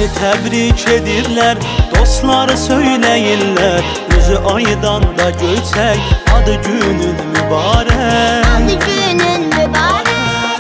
Səni təbrik edirlər, dostları söyləyirlər. Gözü aydan da göyçək, adı günün mübarək. Adı günün mübarək.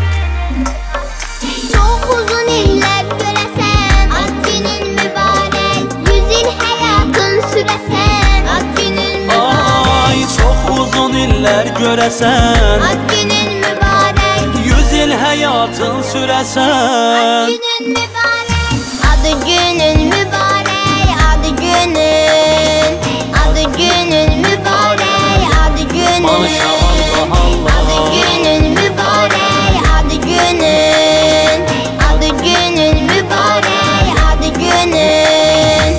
Çox uzun illər görəsən, ad günün mübarək. 100 il həyatın sürəsən, ad günün mübarək. Ay, çox uzun illər görəsən, ad günün mübarək. 100 il həyatın sürəsən, ad günün mübarək. Adı günün mübarək, adı günün, adı günün mübarək, adı günün. Maşallah Allah. Adı günün mübarək, adı günün, adı günün mübarək, adı günün.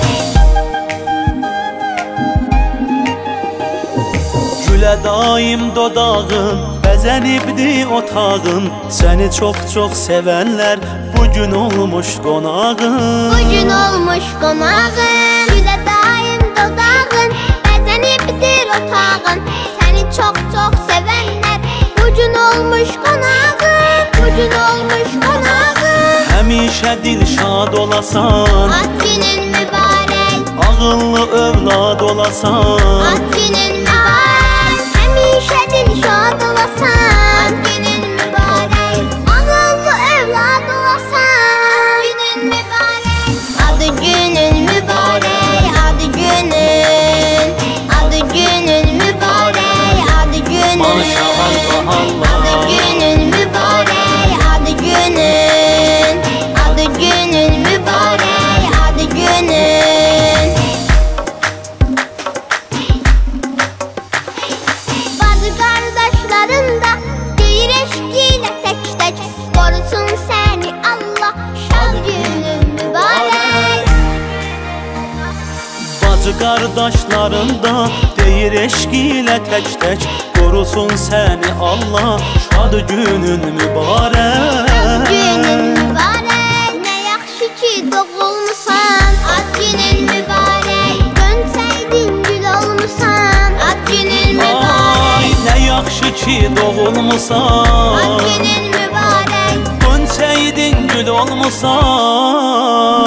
Gülə daim dodağın, bəzənibdi otağın. Səni çox-çox sevənlər bugün olmuş qonağın. Bugün olmuş qonağın, gülə daim dodağın, bəzənibdir otağın. Səni çox-çox sevənlər bugün olmuş qonağın, bugün olmuş qonağın. Həmişə dilşad olasan, Ad günün mübarək, ağıllı övlad olasan. ad günün mübarək. Həmişə dilşad olasan, ad günün mübarək. Ağıllı övlad olasan, ad günün mübarək. Adı günün mübarək, adı günün, adı günün mübarək, adı günün. Maşallah Allah. Adı günün mübarək, adı günün, adı günün mübarək, adı günün. Bazı qardaşların da deyir eşq ilə tək-tək, qorusun səni Allah, şad günün mübarək. Bacı qardaşların da deyir eşq ilə tək-tək, qorusun səni Allah, şad günün mübarək. Günün mübarək, nə yaxşı ki doğulmusan, ad günün mübarək. Gönçəydin gül olmusan, ad günün Ay, mübarək. nə yaxşı ki Ad doğulmusan, günün mübarək. gönçəydin gül olmusan.